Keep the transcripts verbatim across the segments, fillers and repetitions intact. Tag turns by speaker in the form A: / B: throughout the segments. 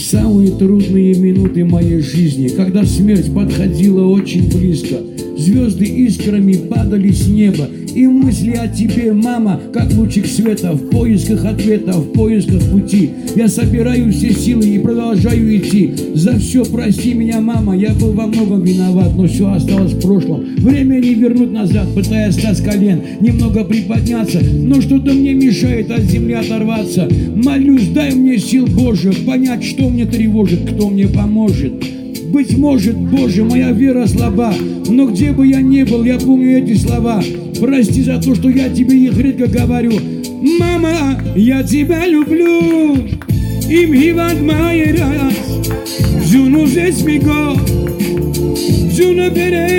A: самые трудные минуты моей жизни, когда смерть подходила очень близко. Звезды искрами падали с неба, и мысли о тебе, мама, как лучик света, в поисках ответа, в поисках пути. Я собираю все силы и продолжаю идти. За все прости меня, мама, я был во многом виноват, но все осталось в прошлом. Время не вернуть назад, пытаясь встать с колен, немного приподняться, но что-то мне мешает от земли оторваться. Молюсь, дай мне сил Божьих понять, что мне тревожит, кто мне поможет. Быть может, Боже, моя вера слаба, но где бы я ни был, я помню эти слова. Прости за то, что я тебе их редко говорю. Мама, я тебя люблю. Им гиват майрас, Джуну здесь миго, Джуна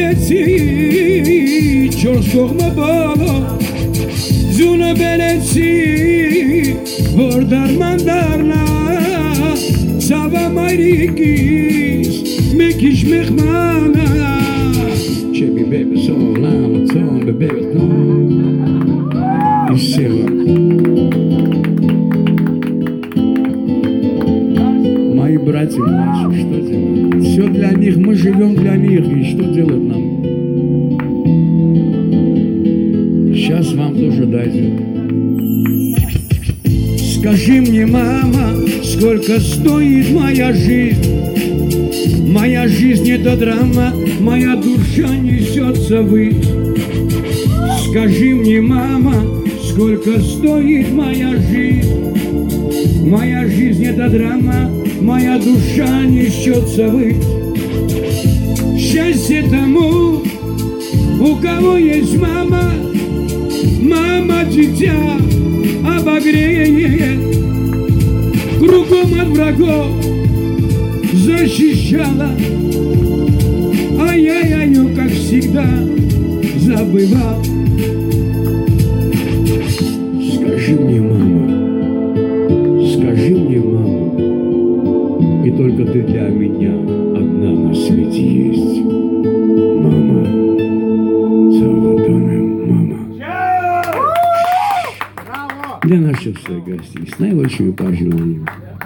A: берети, чорскох мабало, Джуна берети, Бордар мандарна, Сава майрикис. Мекиш мехмана, Чеби бэби сон, лама сон, бэби сон, и села. Мои братья наши, что делать? Все для них, мы живем для них, и что делать нам? Сейчас вам тоже дойдет. Скажи мне, мама, сколько стоит моя жизнь? Моя жизнь — это драма, моя душа несется ввысь. Скажи мне, мама, сколько стоит моя жизнь? Моя жизнь — это драма, моя душа несется ввысь. Счастье тому, у кого есть мама, мама дитя обогреет, кругом от врагов защищала, а я ее, как всегда, забывал. Скажи мне, мама, скажи мне, мама, и только ты для меня одна на свете есть. Мама, Салватоне, мама. Для наших всех гостей с наилучшими пожеланиями.